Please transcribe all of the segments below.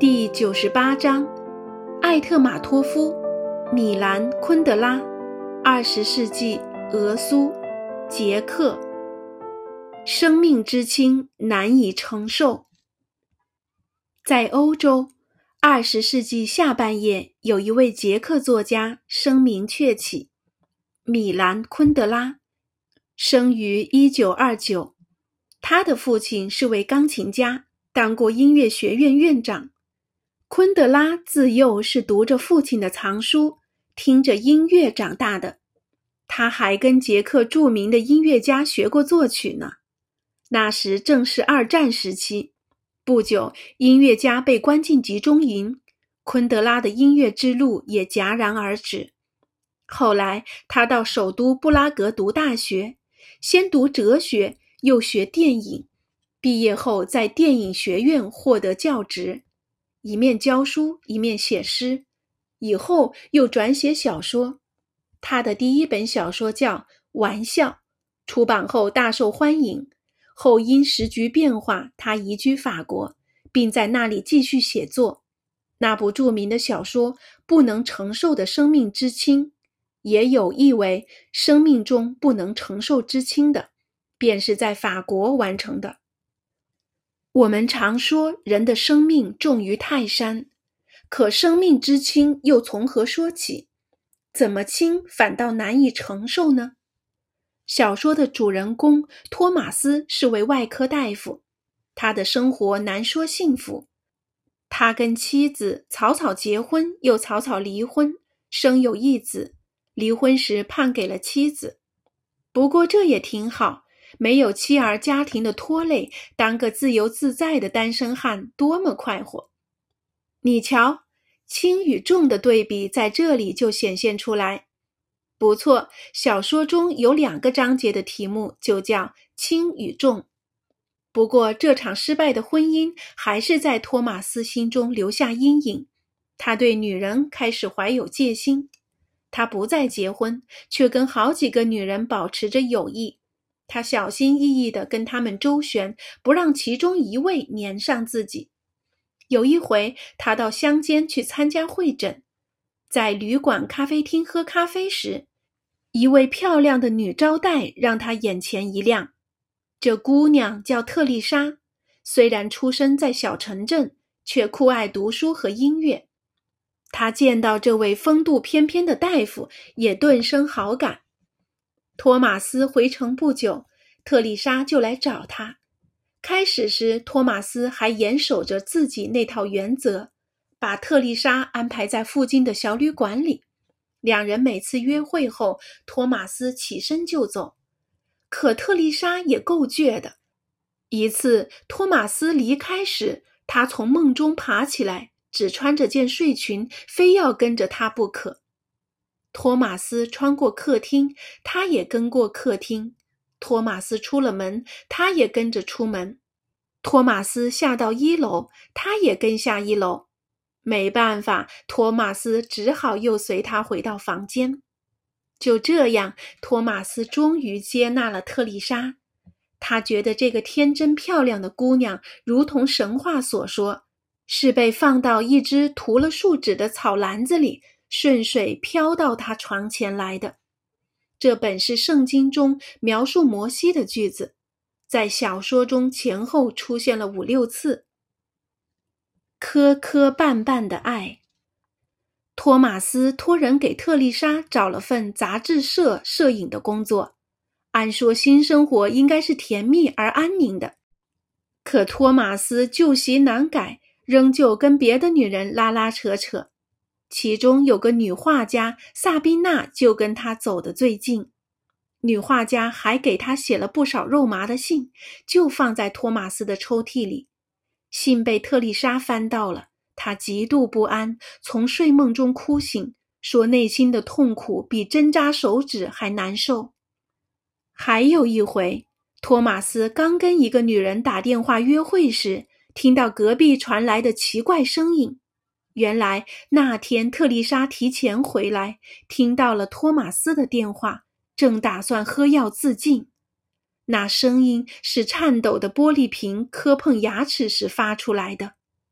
第98章，艾特马托夫，米兰昆德拉，20世纪俄苏，捷克。生命之轻难以承受。在欧洲，20世纪下半叶，有一位捷克作家声名鹊起，米兰昆德拉，生于1929。他的父亲是位钢琴家，当过音乐学院院长。昆德拉自幼是读着父亲的藏书，听着音乐长大的。他还跟捷克著名的音乐家学过作曲呢。那时正是二战时期，不久音乐家被关进集中营，昆德拉的音乐之路也戛然而止。后来他到首都布拉格读大学，先读哲学，又学电影，毕业后在电影学院获得教职，一面教书一面写诗，以后又转写小说。他的第一本小说叫《玩笑》，出版后大受欢迎，后因时局变化，他移居法国，并在那里继续写作。那部著名的小说《不能承受的生命之轻》，也有译为生命中不能承受之轻的，便是在法国完成的。我们常说人的生命重于泰山，可生命之轻又从何说起？怎么轻反倒难以承受呢？小说的主人公托马斯是位外科大夫，他的生活难说幸福。他跟妻子草草结婚，又草草离婚，生有一子，离婚时判给了妻子。不过这也挺好，没有妻儿家庭的拖累，当个自由自在的单身汉多么快活。你瞧，轻与重的对比在这里就显现出来。不错，小说中有2个章节的题目就叫轻与重。不过这场失败的婚姻还是在托马斯心中留下阴影，他对女人开始怀有戒心。他不再结婚，却跟好几个女人保持着友谊。他小心翼翼地跟她们周旋，不让其中一位粘上自己。有一回，他到乡间去参加会诊，在旅馆咖啡厅喝咖啡时，一位漂亮的女招待让他眼前一亮。这姑娘叫特丽莎，虽然出生在小城镇，却酷爱读书和音乐。他见到这位风度翩翩的大夫，也顿生好感。托马斯回城不久，特丽莎就来找他。开始时，托马斯还严守着自己那套原则，把特丽莎安排在附近的小旅馆里。2人每次约会后，托马斯起身就走。可特丽莎也够倔的。一次，托马斯离开时，她从梦中爬起来，只穿着件睡裙，非要跟着他不可。托马斯穿过客厅，他也跟过客厅。托马斯出了门，他也跟着出门。托马斯下到1楼，他也跟下1楼。没办法，托马斯只好又随他回到房间。就这样，托马斯终于接纳了特丽莎。他觉得这个天真漂亮的姑娘，如同神话所说，是被放到一只涂了树脂的草篮子里，顺水飘到他床前来的。这本是圣经中描述摩西的句子，在小说中前后出现了5、6次。磕磕绊绊的爱。托马斯托人给特丽莎找了份杂志社摄影的工作，按说新生活应该是甜蜜而安宁的。可托马斯旧习难改，仍旧跟别的女人拉拉扯扯。其中有个女画家萨宾娜就跟他走得最近。女画家还给他写了不少肉麻的信，就放在托马斯的抽屉里。信被特丽莎翻到了，她极度不安，从睡梦中哭醒，说内心的痛苦比针扎手指还难受。还有一回，托马斯刚跟一个女人打电话约会时，听到隔壁传来的奇怪声音。原来那天特丽莎提前回来，听到了托马斯的电话，正打算喝药自尽。那声音是颤抖的玻璃瓶磕碰牙齿时发出来的。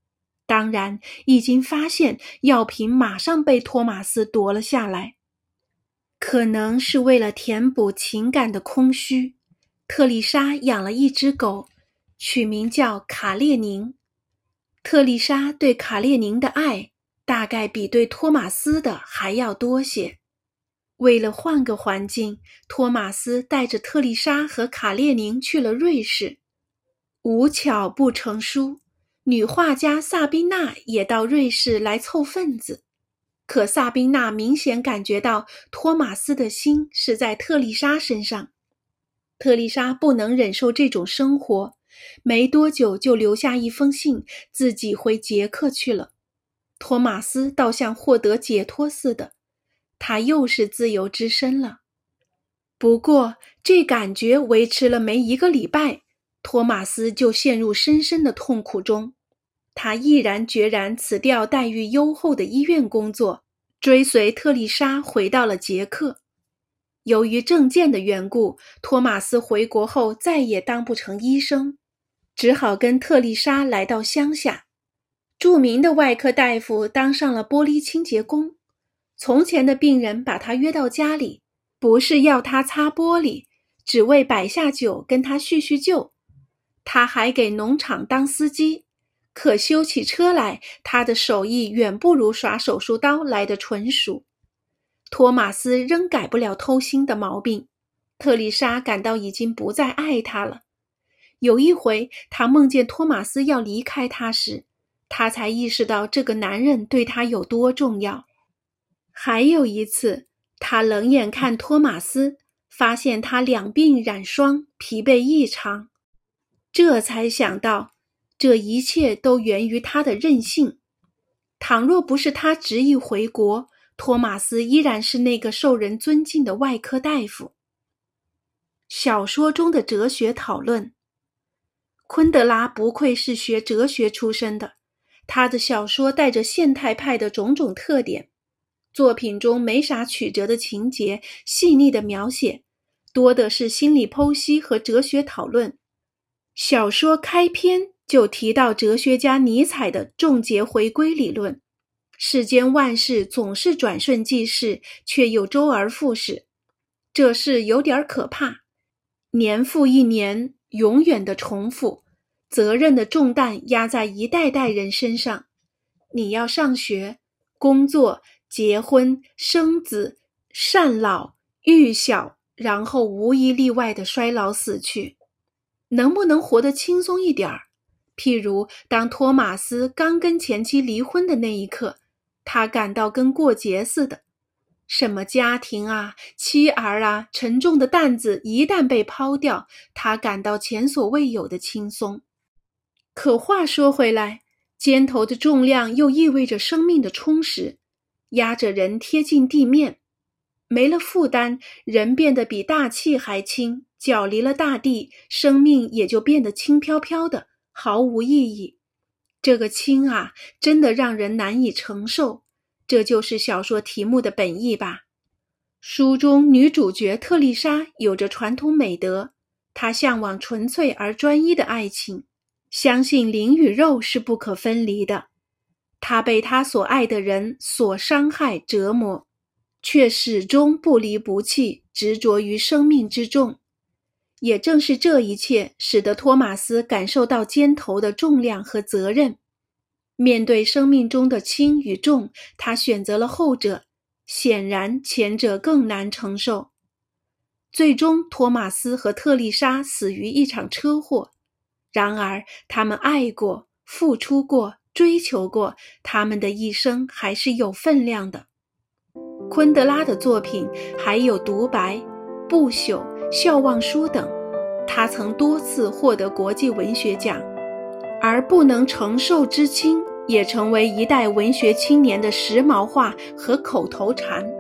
当然已经发现药瓶马上被托马斯夺了下来。可能是为了填补情感的空虚，特丽莎养了一只狗，取名叫卡列宁。特丽莎对卡列宁的爱大概比对托马斯的还要多些。为了换个环境，托马斯带着特丽莎和卡列宁去了瑞士。无巧不成书，女画家萨宾娜也到瑞士来凑份子。可萨宾娜明显感觉到托马斯的心是在特丽莎身上。特丽莎不能忍受这种生活，没多久就留下一封信，自己回捷克去了。托马斯倒像获得解脱似的，他又是自由之身了。不过这感觉维持了没1个礼拜，托马斯就陷入深深的痛苦中。他毅然决然辞掉待遇优厚的医院工作，追随特丽莎回到了捷克。由于证件的缘故，托马斯回国后再也当不成医生，只好跟特丽莎来到乡下。著名的外科大夫当上了玻璃清洁工。从前的病人把他约到家里，不是要他擦玻璃，只为摆下酒跟他叙叙旧。他还给农场当司机，可修起车来，他的手艺远不如耍手术刀来得纯熟。托马斯仍改不了偷腥的毛病，特丽莎感到已经不再爱他了。有一回，他梦见托马斯要离开他时，他才意识到这个男人对他有多重要。还有一次，他冷眼看托马斯，发现他两鬓染霜，疲惫异常，这才想到这一切都源于他的任性。倘若不是他执意回国，托马斯依然是那个受人尊敬的外科大夫。小说中的哲学讨论。昆德拉不愧是学哲学出身的，他的小说带着现代派的种种特点，作品中没啥曲折的情节，细腻的描写，多的是心理剖析和哲学讨论。小说开篇就提到哲学家尼采的终结回归理论，世间万事总是转瞬即逝，却又周而复始。这事有点可怕，年复一年，永远的重复，责任的重担压在一代代人身上。你要上学、工作、结婚、生子、赡老、育小，然后无一例外的衰老死去。能不能活得轻松一点儿？譬如当托马斯刚跟前妻离婚的那一刻，他感到跟过节似的。什么家庭啊、妻儿啊，沉重的担子一旦被抛掉，他感到前所未有的轻松。可话说回来，肩头的重量又意味着生命的充实，压着人贴近地面。没了负担，人变得比大气还轻，脚离了大地，生命也就变得轻飘飘的，毫无意义。这个轻啊，真的让人难以承受。这就是小说题目的本意吧。书中女主角特丽莎有着传统美德，她向往纯粹而专一的爱情，相信灵与肉是不可分离的。她被她所爱的人所伤害折磨，却始终不离不弃，执着于生命之重。也正是这一切，使得托马斯感受到肩头的重量和责任。面对生命中的轻与重，他选择了后者，显然前者更难承受。最终，托马斯和特丽莎死于一场车祸。然而，他们爱过、付出过、追求过，他们的一生还是有分量的。昆德拉的作品还有《独白》、《不朽》、《笑忘书》等，他曾多次获得国际文学奖，而不能承受之轻也成为一代文学青年的时髦话和口头禅。